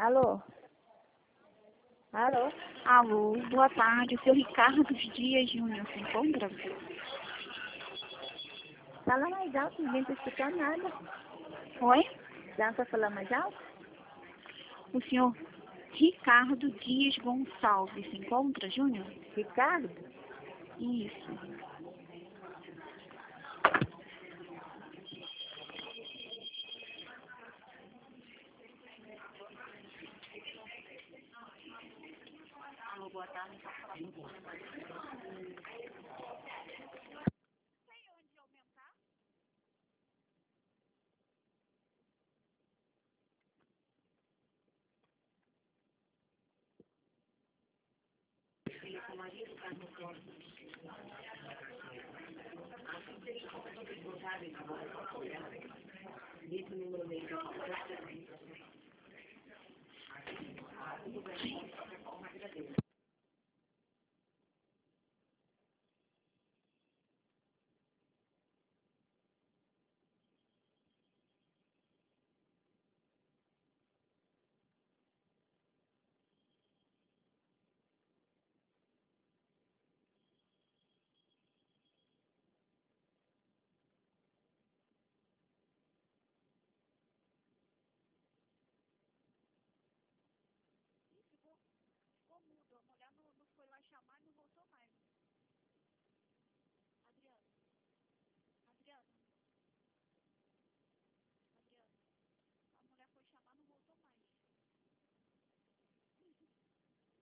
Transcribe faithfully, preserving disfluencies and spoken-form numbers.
Alô? Alô? Alô, boa tarde. O seu Ricardo Dias Júnior se encontra? Fala mais alto, ninguém está escutando nada. Oi? Dá para falar mais alto? O senhor Ricardo Dias Gonçalves se encontra, Júnior? Ricardo? Isso. Alô, boa tarde.